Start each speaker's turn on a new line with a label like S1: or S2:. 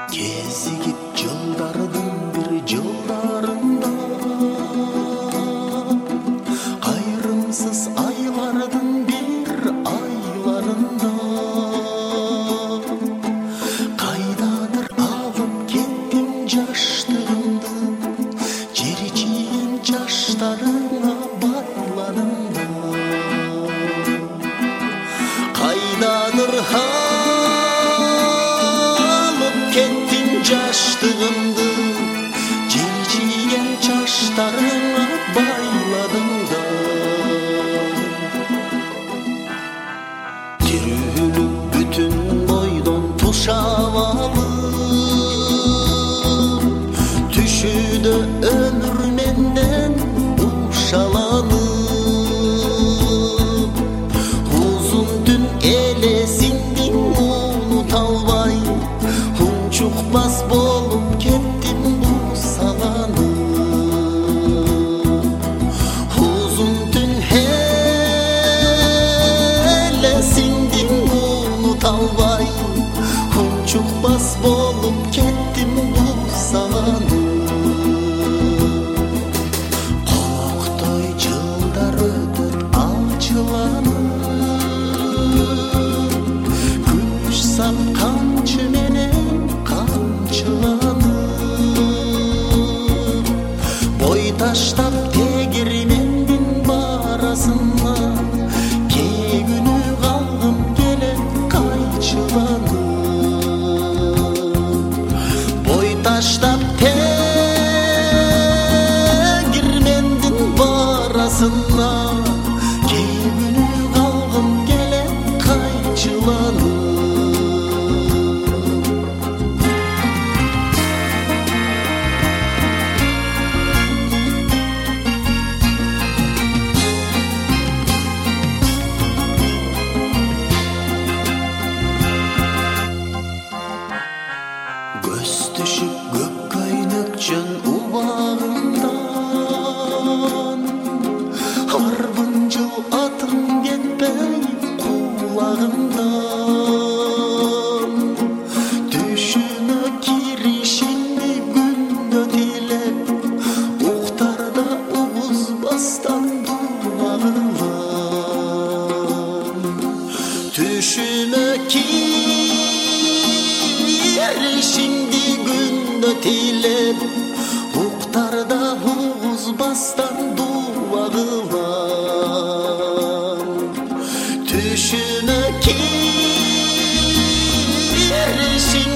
S1: Кезигип жылдардын бир жылдарында, кайрымсыз айлардын бир айларында, кайдадыр алып кеттим жаштыгымды, жери чийген жаштарыңа байладым да. Кайдадыр кеттим жаштыгымды, жери чийген жаштарыңа байладым да. Тирүүлүк бүтүн бойдон тушап алып, түшүдө өмүр менден ушаланып, узун түн элесиңдин унута албай, чукпас болуп кеттим бусаланып. Узун түн элесиңдин унута албай, чукпас болуп кеттим бусаланып. Коноктой жылдар өтөт алчыланып, күч сапканчы менен камчыланып, бой таштап тегирмендин барасына, кээ күнү калгым келет кайчыланып. Бой таштап тегирмендин барасына, кээ күнү калгым келет кайчыланып. Көз түшүп көк көйнөкчөн убагымдан, арбын жыл атым кетпей кулагымдан. Түшүмө киришимди күндө тилеп, уктарда угузбастан дубагылам. Түшүмө киришимди күндө тилеп, уктарда угузбастан дуа кылам. Түшүмө киришимди